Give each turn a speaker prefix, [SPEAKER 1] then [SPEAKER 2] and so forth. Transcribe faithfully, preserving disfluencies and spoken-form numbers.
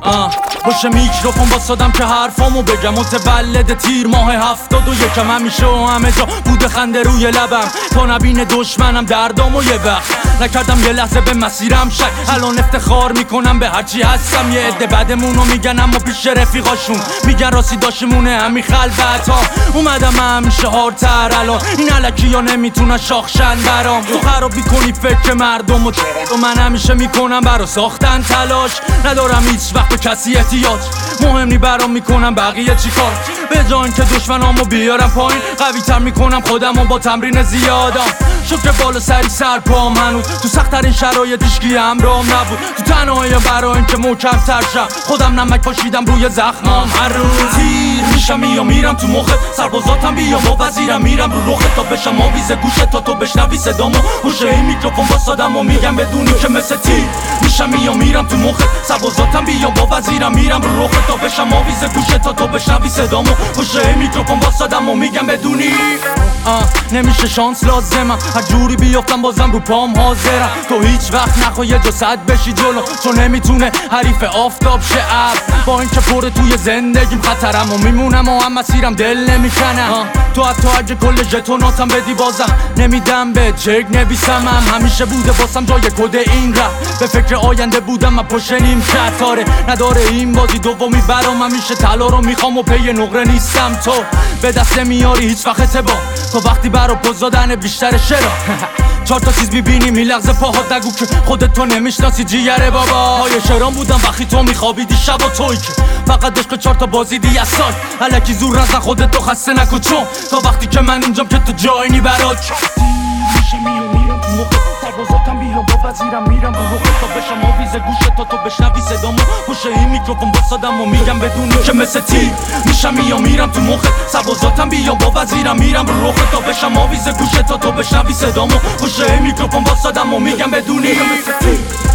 [SPEAKER 1] پشت میکروفون واسادم که حرفامو بگم. متولد تیر ماه هفتاد و یکم، همیشه و همه جا بوده خنده روی لبم تا نبین دشمنم دردامو یه وقت نکردم یه لحظه به مسیرم شک. الان افتخار میکنم به هرچی هستم. یه عده بعدمونو میگن اما پیش رفیقاشون میگن راستی داشمونه همین خلوت ها. اومدم همیشه هارتر الان این علکی ها نمیتونن شاخشن برام. تو خراب میکنی فکر مردم و تو من همیشه میکنم برا ساختن تلاش. ندارم هیچ وقت به کسی احتیاج، مهم نی برام میکنم بقیه چی کار. به جای اینکه دشمنامو بیارم پایین قوی تر میکنم خودمو با تمرین زیادم. شکر بالا سری سر پام هنوز تو سخت‌ترین شرایط هیچکی همراهم نبود. تو تنهایی برای اینکه محکم تر شم خودم نمک پاشیدم روی زخمام. هر روز تیر میشم یا میرم تو مخت، سربازاتم بیام با وزیرم میرم رو رخت تا بشم آویز گوشت تا تو بشنوی صدامو. پشت این میکروفون واسادم و میگم بدونی که مثل تیر میشم یا میرم تو مخت، سربازاتم بیام با وزیرم میرم رو رخت تا بشم آویز گوشت تا تو بشنوی صدامو. پشت این میکروفون واسادم و میگم بدونی نمیشه شانس لازمم، هر جوری بیافتم بازم رو پام حاضرم. تو هیچ وقت نخواه یه جا صد بشی جلو، چون نمیتونه حریف آفتاب شه ابر. با اینکه پر توی زندگیم خطرم و میمونم و هم مسیرم دل نمیکنم. تو حتی اگه کل ژتوناتم بدی بازم نمیدم به چک نویسمم. همیشه بوده واسم جای کد این رفت، به فکر آینده بودم من پشت نیم کتاره. نداره این بازی دومی برام، همیشه طلا رو میخوام و پی نقره نیستم. تو به دست میاری هیچ وقت اعتبار، تو وقتی برا پوز دادن بیشتر شرا. چهار تا چیز میبینی میلغزه پاهات، نگو که خودت تو نمیشناسی جیگره بابا. های شرام بودم وقتی تو میخوابیدی شب و توی که فقط عشق چهار تا بازی دی از سای. الکی زور نزن خودت تو خسته نکن، چون تا وقتی که من اینجام که تو جایی نی برات. میشه میو میرم تو موقع سربازاتم بیام با وزیرم میرم رو رخت تا بشم آویز گوشت تا تو بشنوی صدامو. پشت این میکروفون واسادم و میگم بدونی که مثل تیر میشم یا میرم تو مخت، سربازاتم بیام با وزیرم میرم رو رخت تا بشم آویز گوشت تا تو بشنوی صدامو. پشت این میکروفون واسادم و میگم بدونی که مثل تیر